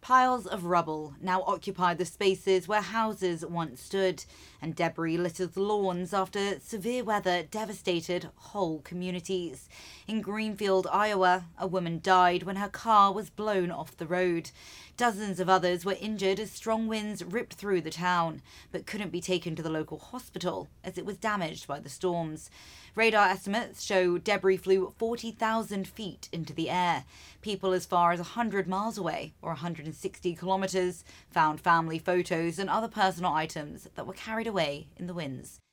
Piles of rubble now occupy the spaces where houses once stood, and debris litters lawns after severe weather devastated whole communities. In Greenfield, Iowa, a woman died when her car was blown off the road. Dozens of others were injured as strong winds ripped through the town, but couldn't be taken to the local hospital as it was damaged by the storms. Radar estimates show debris flew 40,000 feet into the air. People as far as 100 miles away, or 160 kilometres, found family photos and other personal items that were carried away in the winds.